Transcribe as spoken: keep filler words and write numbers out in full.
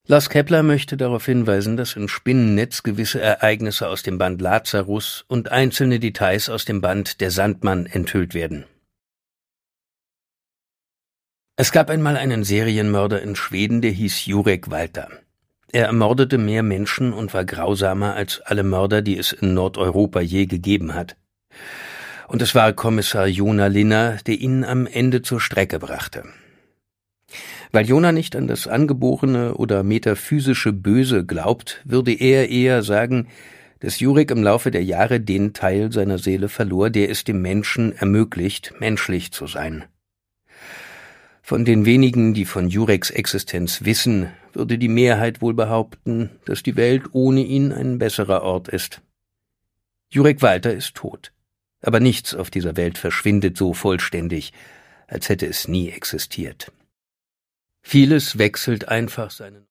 Lars Kepler möchte darauf hinweisen, dass in Spinnennetz gewisse Ereignisse aus dem Band Lazarus und einzelne Details aus dem Band Der Sandmann enthüllt werden. Es gab einmal einen Serienmörder in Schweden, der hieß Jurek Walter. Er ermordete mehr Menschen und war grausamer als alle Mörder, die es in Nordeuropa je gegeben hat. Und es war Kommissar Jona Linner, der ihn am Ende zur Strecke brachte. Weil Jona nicht an das angeborene oder metaphysische Böse glaubt, würde er eher sagen, dass Jurek im Laufe der Jahre den Teil seiner Seele verlor, der es dem Menschen ermöglicht, menschlich zu sein. Von den wenigen, die von Jureks Existenz wissen, würde die Mehrheit wohl behaupten, dass die Welt ohne ihn ein besserer Ort ist. Jurek Walter ist tot, aber nichts auf dieser Welt verschwindet so vollständig, als hätte es nie existiert. Vieles wechselt einfach seinen